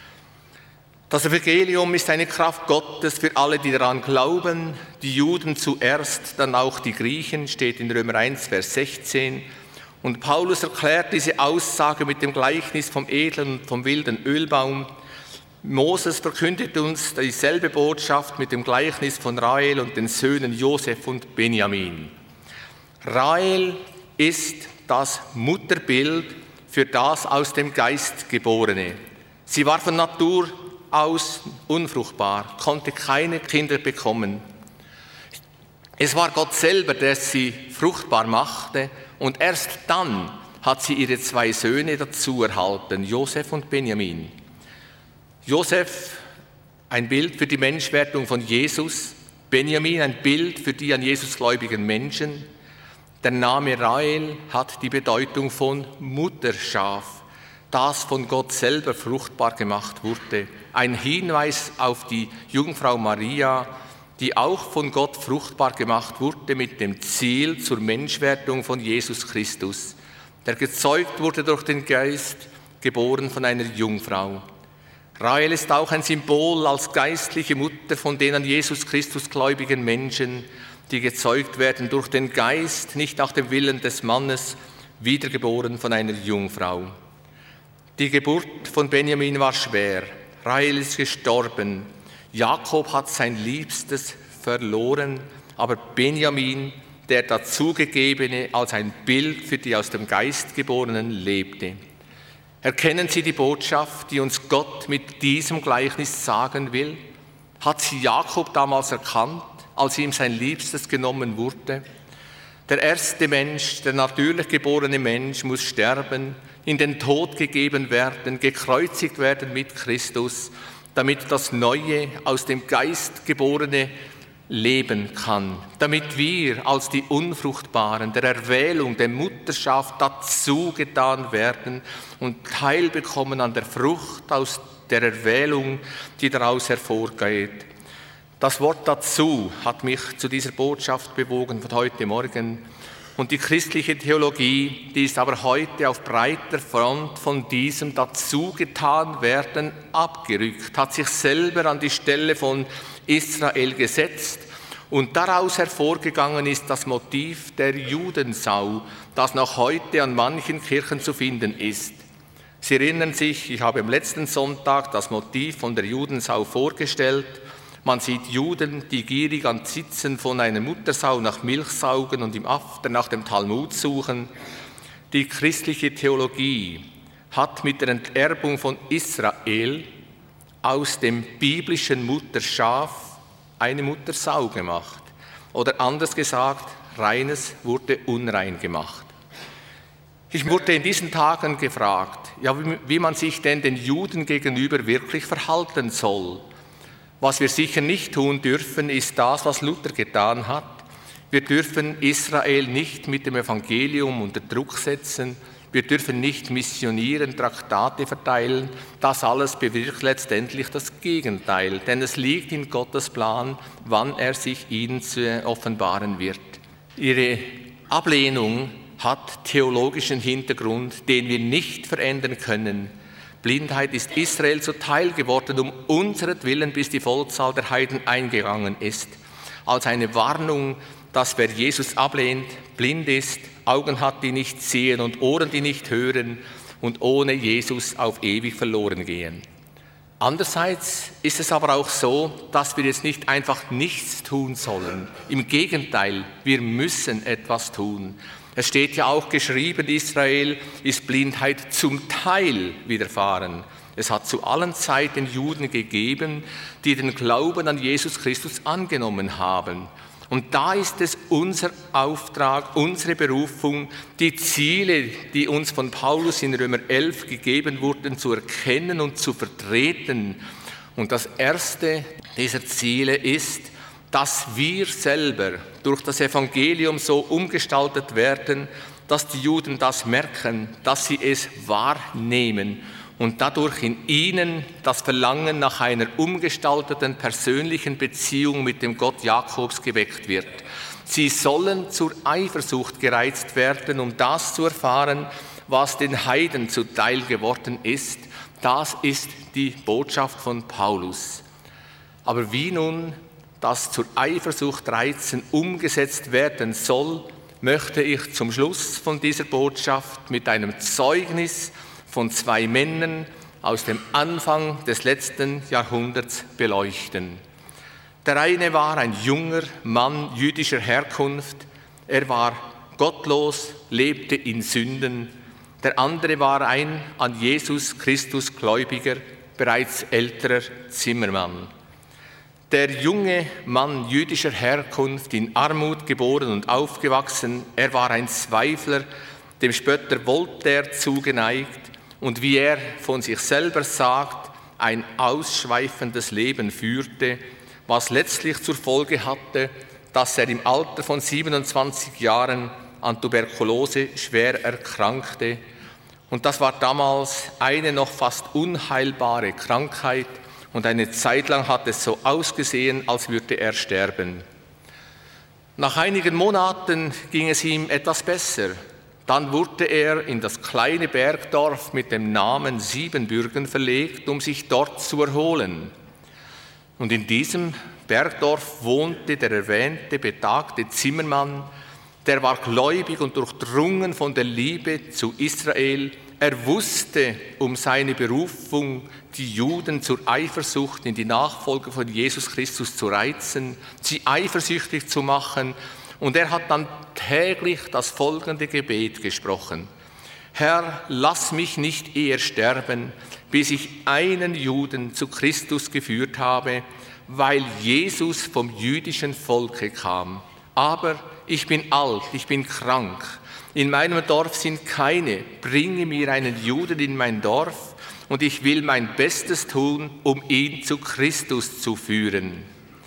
Das Evangelium ist eine Kraft Gottes für alle, die daran glauben, die Juden zuerst, dann auch die Griechen, steht in Römer 1, Vers 16. Und Paulus erklärt diese Aussage mit dem Gleichnis vom edlen und vom wilden Ölbaum. Moses verkündet uns dieselbe Botschaft mit dem Gleichnis von Rahel und den Söhnen Josef und Benjamin. Rahel ist das Mutterbild für das aus dem Geist Geborene. Sie war von Natur aus unfruchtbar, konnte keine Kinder bekommen. Es war Gott selber, der sie fruchtbar machte, und erst dann hat sie ihre 2 Söhne dazu erhalten, Josef und Benjamin. Josef, ein Bild für die Menschwerdung von Jesus, Benjamin, ein Bild für die an Jesus gläubigen Menschen. Der Name Rahel hat die Bedeutung von Mutterschaf, das von Gott selber fruchtbar gemacht wurde. Ein Hinweis auf die Jungfrau Maria, die auch von Gott fruchtbar gemacht wurde mit dem Ziel zur Menschwerdung von Jesus Christus, der gezeugt wurde durch den Geist, geboren von einer Jungfrau. Rahel ist auch ein Symbol als geistliche Mutter von den an Jesus Christus gläubigen Menschen, die gezeugt werden durch den Geist, nicht nach dem Willen des Mannes, wiedergeboren von einer Jungfrau. Die Geburt von Benjamin war schwer. Rahel ist gestorben. Jakob hat sein Liebstes verloren, aber Benjamin, der Dazugegebene, als ein Bild für die aus dem Geist Geborenen lebte. Erkennen Sie die Botschaft, die uns Gott mit diesem Gleichnis sagen will? Hat sie Jakob damals erkannt, als ihm sein Liebstes genommen wurde? Der erste Mensch, der natürlich geborene Mensch, muss sterben, in den Tod gegeben werden, gekreuzigt werden mit Christus, damit das neue, aus dem Geist geborene leben kann, damit wir als die Unfruchtbaren der Erwählung, der Mutterschaft dazu getan werden und teilbekommen an der Frucht aus der Erwählung, die daraus hervorgeht. Das Wort dazu hat mich zu dieser Botschaft bewogen von heute Morgen. Und die christliche Theologie, die ist aber heute auf breiter Front von diesem dazugetan werden abgerückt, hat sich selber an die Stelle von Israel gesetzt und daraus hervorgegangen ist das Motiv der Judensau, das noch heute an manchen Kirchen zu finden ist. Sie erinnern sich, ich habe am letzten Sonntag das Motiv von der Judensau vorgestellt. Man sieht Juden, die gierig an Zitzen von einer Muttersau nach Milch saugen und im After nach dem Talmud suchen. Die christliche Theologie hat mit der Enterbung von Israel aus dem biblischen Mutterschaf eine Muttersau gemacht. Oder anders gesagt, Reines wurde unrein gemacht. Ich wurde in diesen Tagen gefragt, ja, wie man sich denn den Juden gegenüber wirklich verhalten soll. Was wir sicher nicht tun dürfen, ist das, was Luther getan hat. Wir dürfen Israel nicht mit dem Evangelium unter Druck setzen. Wir dürfen nicht missionieren, Traktate verteilen. Das alles bewirkt letztendlich das Gegenteil, denn es liegt in Gottes Plan, wann er sich ihnen offenbaren wird. Ihre Ablehnung hat theologischen Hintergrund, den wir nicht verändern können. Blindheit ist Israel zuteil geworden, um unseretwillen, bis die Vollzahl der Heiden eingegangen ist. Als eine Warnung, dass wer Jesus ablehnt, blind ist, Augen hat, die nicht sehen und Ohren, die nicht hören und ohne Jesus auf ewig verloren gehen. Andererseits ist es aber auch so, dass wir jetzt nicht einfach nichts tun sollen. Im Gegenteil, wir müssen etwas tun. Es steht ja auch geschrieben, Israel ist Blindheit zum Teil widerfahren. Es hat zu allen Zeiten Juden gegeben, die den Glauben an Jesus Christus angenommen haben. Und da ist es unser Auftrag, unsere Berufung, die Ziele, die uns von Paulus in Römer 11 gegeben wurden, zu erkennen und zu vertreten. Und das erste dieser Ziele ist, dass wir selber durch das Evangelium so umgestaltet werden, dass die Juden das merken, dass sie es wahrnehmen und dadurch in ihnen das Verlangen nach einer umgestalteten persönlichen Beziehung mit dem Gott Jakobs geweckt wird. Sie sollen zur Eifersucht gereizt werden, um das zu erfahren, was den Heiden zuteil geworden ist. Das ist die Botschaft von Paulus. Aber wie nun das zur Eifersucht reizen umgesetzt werden soll, möchte ich zum Schluss von dieser Botschaft mit einem Zeugnis von 2 Männern aus dem Anfang des letzten Jahrhunderts beleuchten. Der eine war ein junger Mann jüdischer Herkunft. Er war gottlos, lebte in Sünden. Der andere war ein an Jesus Christus gläubiger, bereits älterer Zimmermann. Der junge Mann jüdischer Herkunft, in Armut geboren und aufgewachsen, er war ein Zweifler, dem Spötter Voltaire zugeneigt und wie er von sich selber sagt, ein ausschweifendes Leben führte, was letztlich zur Folge hatte, dass er im Alter von 27 Jahren an Tuberkulose schwer erkrankte. Und das war damals eine noch fast unheilbare Krankheit. Und eine Zeit lang hat es so ausgesehen, als würde er sterben. Nach einigen Monaten ging es ihm etwas besser. Dann wurde er in das kleine Bergdorf mit dem Namen Siebenbürgen verlegt, um sich dort zu erholen. Und in diesem Bergdorf wohnte der erwähnte, betagte Zimmermann, der war gläubig und durchdrungen von der Liebe zu Israel. Er wusste um seine Berufung, die Juden zur Eifersucht in die Nachfolge von Jesus Christus zu reizen, sie eifersüchtig zu machen. Und er hat dann täglich das folgende Gebet gesprochen: Herr, lass mich nicht eher sterben, bis ich einen Juden zu Christus geführt habe, weil Jesus vom jüdischen Volke kam. Aber ich bin alt, ich bin krank. In meinem Dorf sind keine. Bringe mir einen Juden in mein Dorf und ich will mein Bestes tun, um ihn zu Christus zu führen.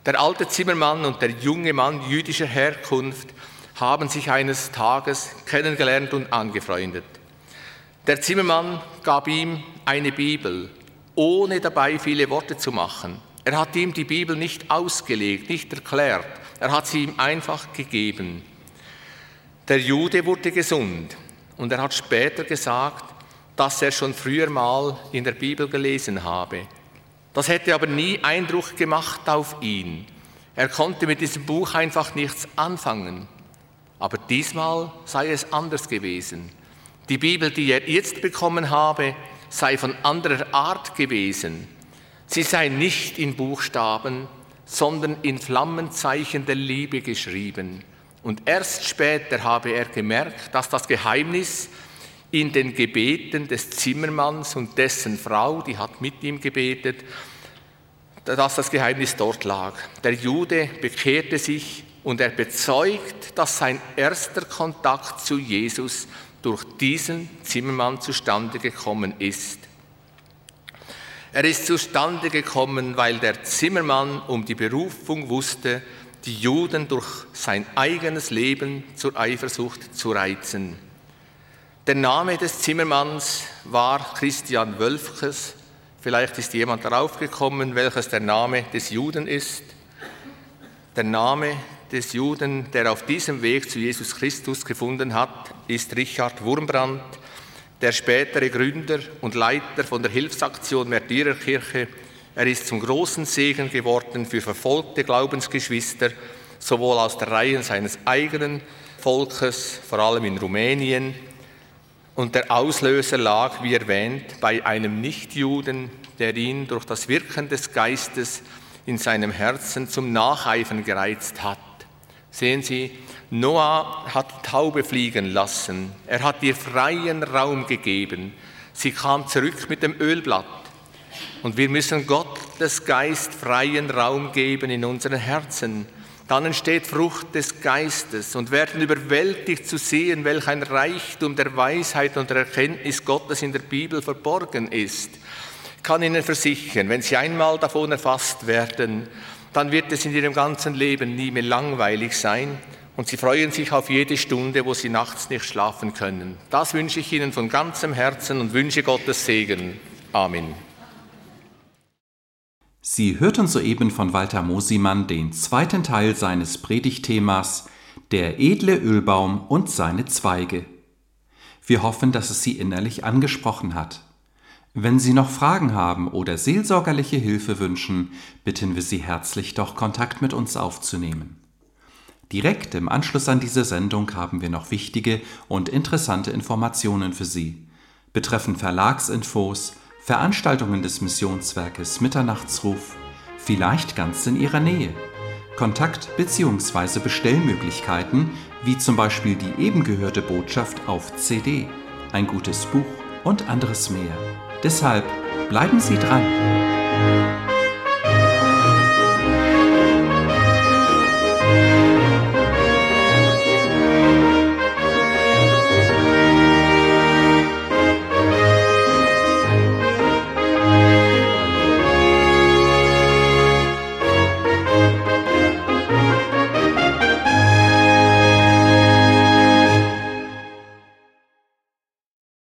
Der alte Zimmermann und der junge Mann jüdischer Herkunft haben sich eines Tages kennengelernt und angefreundet. Der Zimmermann gab ihm eine Bibel, ohne dabei viele Worte zu machen. Er hat ihm die Bibel nicht ausgelegt, nicht erklärt. Er hat sie ihm einfach gegeben. Der Jude wurde gesund und er hat später gesagt, dass er schon früher mal in der Bibel gelesen habe. Das hätte aber nie Eindruck gemacht auf ihn. Er konnte mit diesem Buch einfach nichts anfangen. Aber diesmal sei es anders gewesen. Die Bibel, die er jetzt bekommen habe, sei von anderer Art gewesen. Sie sei nicht in Buchstaben, sondern in Flammenzeichen der Liebe geschrieben. Und erst später habe er gemerkt, dass das Geheimnis in den Gebeten des Zimmermanns und dessen Frau, die hat mit ihm gebetet, dass das Geheimnis dort lag. Der Jude bekehrte sich und er bezeugt, dass sein erster Kontakt zu Jesus durch diesen Zimmermann zustande gekommen ist. Er ist zustande gekommen, weil der Zimmermann um die Berufung wusste, die Juden durch sein eigenes Leben zur Eifersucht zu reizen. Der Name des Zimmermanns war Christian Wölfkes. Vielleicht ist jemand darauf gekommen, welches der Name des Juden ist. Der Name des Juden, der auf diesem Weg zu Jesus Christus gefunden hat, ist Richard Wurmbrand, der spätere Gründer und Leiter von der Hilfsaktion Märtyrerkirche. Er ist zum großen Segen geworden für verfolgte Glaubensgeschwister, sowohl aus der Reihen seines eigenen Volkes, vor allem in Rumänien. Und der Auslöser lag, wie erwähnt, bei einem Nichtjuden, der ihn durch das Wirken des Geistes in seinem Herzen zum Nacheifern gereizt hat. Sehen Sie, Noah hat die Taube fliegen lassen. Er hat ihr freien Raum gegeben. Sie kam zurück mit dem Ölblatt. Und wir müssen Gottes Geist freien Raum geben in unseren Herzen. Dann entsteht Frucht des Geistes und werden überwältigt zu sehen, welch ein Reichtum der Weisheit und der Erkenntnis Gottes in der Bibel verborgen ist. Ich kann Ihnen versichern, wenn Sie einmal davon erfasst werden, dann wird es in Ihrem ganzen Leben nie mehr langweilig sein und Sie freuen sich auf jede Stunde, wo Sie nachts nicht schlafen können. Das wünsche ich Ihnen von ganzem Herzen und wünsche Gottes Segen. Amen. Sie hörten soeben von Walter Mosimann den zweiten Teil seines Predigtthemas »Der edle Ölbaum und seine Zweige«. Wir hoffen, dass es Sie innerlich angesprochen hat. Wenn Sie noch Fragen haben oder seelsorgerliche Hilfe wünschen, bitten wir Sie herzlich, doch Kontakt mit uns aufzunehmen. Direkt im Anschluss an diese Sendung haben wir noch wichtige und interessante Informationen für Sie, betreffend Verlagsinfos, Veranstaltungen des Missionswerkes Mitternachtsruf, vielleicht ganz in Ihrer Nähe, Kontakt- bzw. Bestellmöglichkeiten, wie zum Beispiel die eben gehörte Botschaft auf CD, ein gutes Buch und anderes mehr. Deshalb bleiben Sie dran!